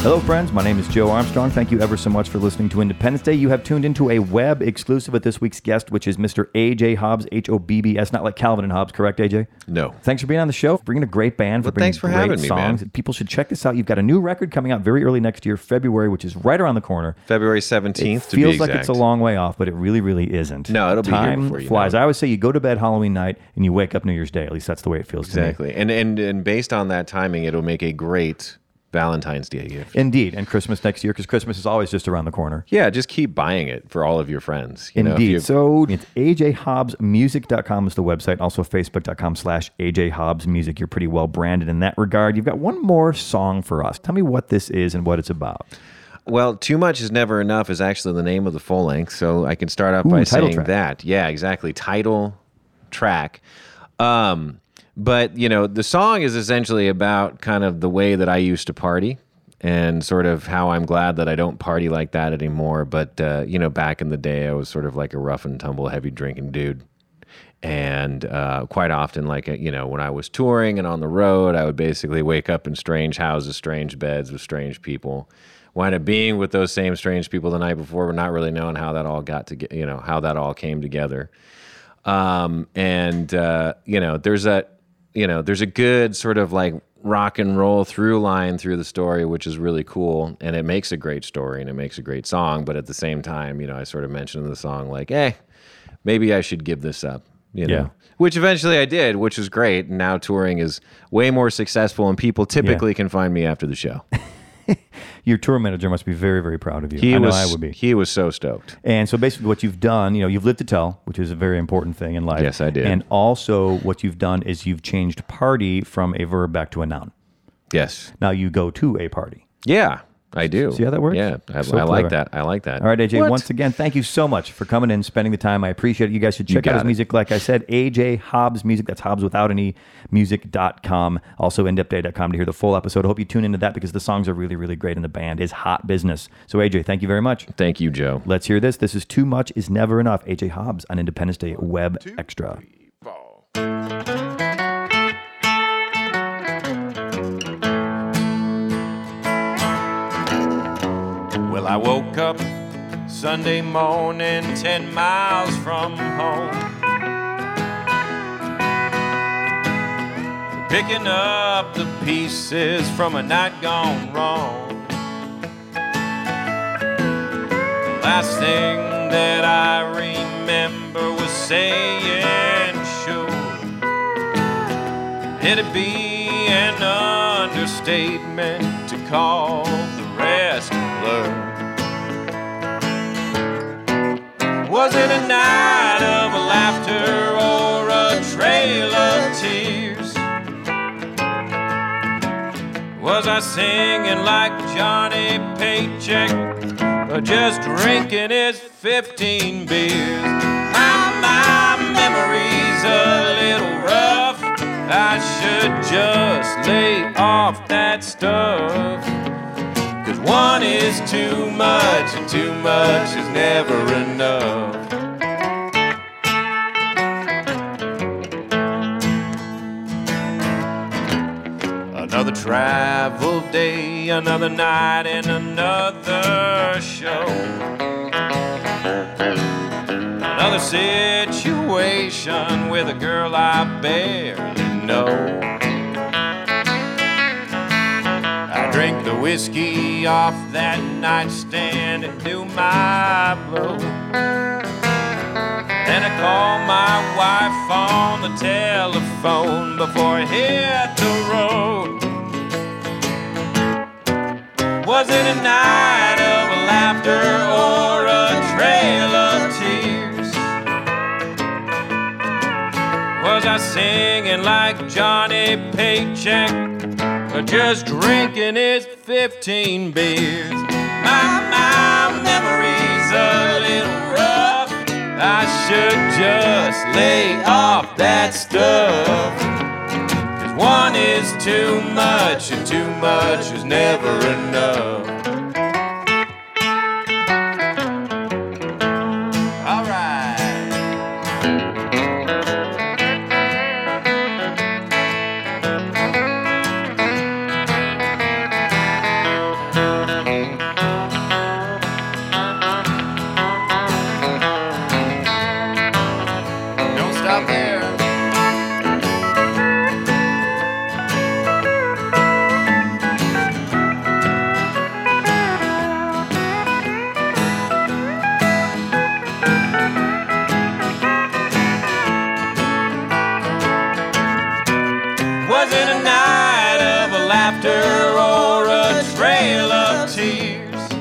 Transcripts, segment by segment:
Hello, friends. My name is Joe Armstrong. Thank you ever so much for listening to Independence Day. You have tuned into a web exclusive with this week's guest, which is Mr. A.J. Hobbs, Hobbs, not like Calvin and Hobbes, correct, A.J.? No. Thanks for being on the show, for bringing a great band, for bringing thanks for great having me, songs. man. People should check this out. You've got a new record coming out very early next year, February, which is right around the corner. February 17th, to be exact. Feels like it's a long way off, but it really, really isn't. No, it'll be here Time before you flies. know it. I always say you go to bed Halloween night and you wake up New Year's Day. At least that's the way it feels to me. Exactly. And based on that timing, it'll make a great Valentine's Day gift. Indeed. And Christmas next year, because Christmas is always just around the corner. Yeah, just keep buying it for all of your friends. Indeed. So it's ajhobbsmusic.com is the website. Also facebook.com/ajhobbsmusic. You're pretty well branded in that regard. You've got one more song for us. Tell me what this is and what it's about. Well, Too Much Is Never Enough is actually the name of the full length, so I can start off by title saying track. that. Yeah, exactly. Title track. But, the song is essentially about kind of the way that I used to party and sort of how I'm glad that I don't party like that anymore. But, back in the day, I was sort of like a rough and tumble, heavy drinking dude. And quite often, when I was touring and on the road, I would basically wake up in strange houses, strange beds with strange people. Wind up being with those same strange people the night before, but not really knowing how that all how that all came together. There's a good sort of like rock and roll through line through the story, which is really cool. And it makes a great story and it makes a great song. But at the same time, I sort of mentioned in the song, like, maybe I should give this up, Yeah. Which eventually I did, which is great. And now touring is way more successful and people typically can find me after the show. Your tour manager must be very, very proud of you. I would be. He was so stoked. And so basically what you've done, you've lived to tell, which is a very important thing in life. Yes, I did. And also what you've done is you've changed party from a verb back to a noun. Yes. Now you go to a party. Yeah, I do. See how that works? Yeah, I So like clever. that. I like that. All right, AJ, What? once again, thank you so much for coming in, spending the time. I appreciate it. You guys should check out his got it. music. Like I said, AJ Hobbs Music. That's Hobbs without any music.com. Also, indepday.com to hear the full episode. I hope you tune into that because the songs are really, really great and the band is hot business. So, AJ, thank you very much. Thank you, Joe. Let's hear this. This is Too Much Is Never Enough. AJ Hobbs on Independence Day Web Extra. Well, I woke up Sunday morning 10 miles from home, picking up the pieces from a night gone wrong. Last thing that I remember was saying sure. It'd be an understatement to call the rest blur. Was it a night of laughter or a trail of tears? Was I singing like Johnny Paycheck or just drinking his 15 beers? My memory's a little rough. I should just lay off that stuff. 'Cause one is too much and too much is never enough. Another travel day, another night and another show. Another situation with a girl I barely know. I drank the whiskey off that nightstand and knew my blow. Then I called my wife on the telephone before I hit the road. Was it a night of laughter or a trail of tears? Was I singing like Johnny Paycheck or just drinking his 15 beers? My memory's a little rough. I should just lay off that stuff. 'Cause one is too much and too much is never enough. All right. laughter or a trail of tears?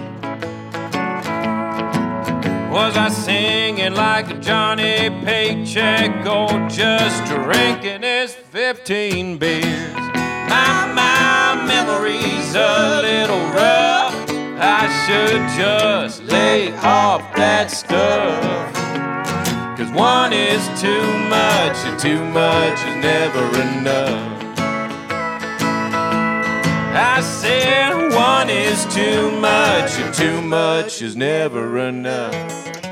Was I singing like a Johnny Paycheck or just drinking his 15 beers? My memory's a little rough. I should just lay off that stuff. 'Cause one is too much and too much is never enough. I said one is too much and too much is never enough.